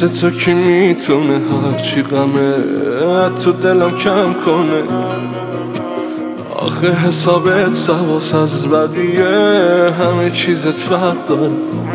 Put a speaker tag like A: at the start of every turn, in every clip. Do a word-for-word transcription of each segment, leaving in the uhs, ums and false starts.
A: مثل تو کی میتونه هرچی غمه تو دلم کم کنه؟ آخه حسابت سواس از بقیه، همه چیزت فرق داره.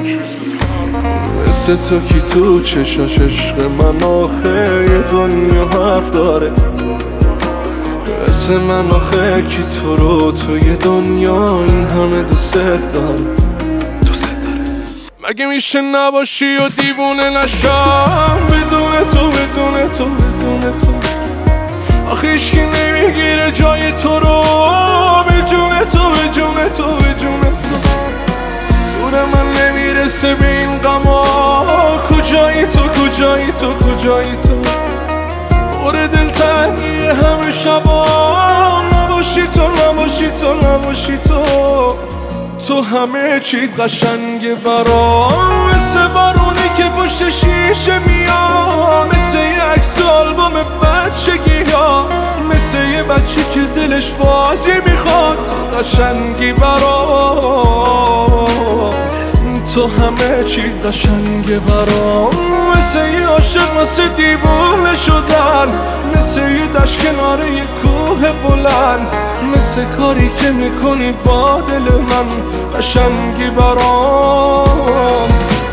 A: مثل تو کی تو چشاش عشق من آخه یه دنیا حرف داره؟ مثل من آخه کی تو رو تو یه دنیا این همه دوست داره؟ دوست داره. مگه میشه نباشی و دیوونه نشم بدون تو بدون تو بدون تو؟ آخه هیچکی نمیگیره جای تو رو به جون تو به جون تو به جون تو. زور من نمیرسه به این غما، کجایی تو کجایی تو کجایی تو؟ پر دلتنگی همه شبا، نباشی تو نباشی تو نباشی تو. تو همه چی قشنگه برام، مثل بارونی که پشت شیشه میاد، مثل یه عکس آلبوم بچگی ها، مثل یه بچه که دلش بازی میخواد. قشنگی برام، تو همه چی قشنگه برام، مثل یه عاشق مثل دیوونه شدن، مثل یه دشت کنار یه کوه بلند، مثل کاری که میکنی با دل من. قشنگی برام.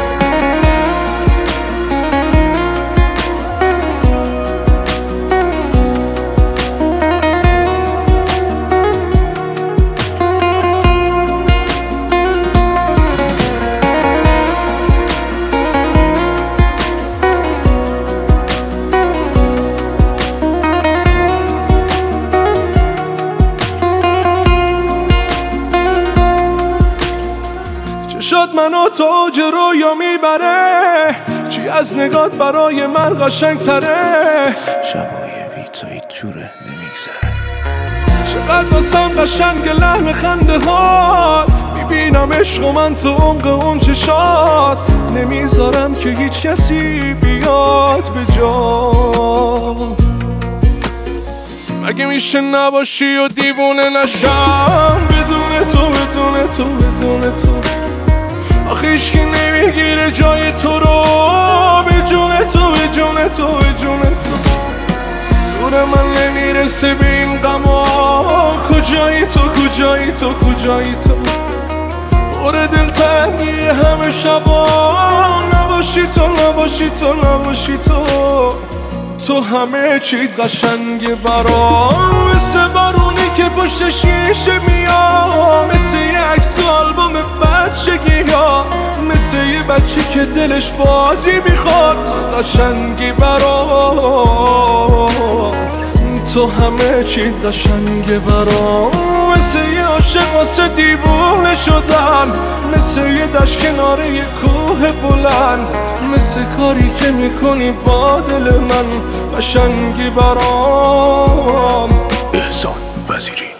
A: شد منو تو اوج رویا میبره، چی از نگات برای من قشنگ تره؟
B: شبای بی تو هیچ جوره نمیگذره.
A: چقدر واسم قشنگ لحن خنده هات، میبینم عشق و من تو عمق اون چشات، نمیذارم که هیچ کسی بیاد به جا. مگه میشه نباشی و دیوونه نشم بدون تو بدون تو بدون تو؟ آخه هیچکی نمیگیره جای تو رو به جون تو به جون تو به جون تو. زور من نمیرسه به این غما، کجایی تو کجایی تو کجایی تو؟ پر دلتنگی همه شبا، نباشی تو نباشی تو نباشی تو. تو همه چی قشنگه برام، مثل بارونی که پشت شیشه میاد، مثل یه عکس آلبوم بچگی ها، مثل یه بچه که دلش بازی میخواد. قشنگی برام، تو همه چی قشنگه برام، مثل یه عاشق واسه دیوونه شدن، مثل یه دشت کنار یه کوه بلند، مثل کاری که میکنی با دل من. قشنگی برام.
B: احسان وزیری.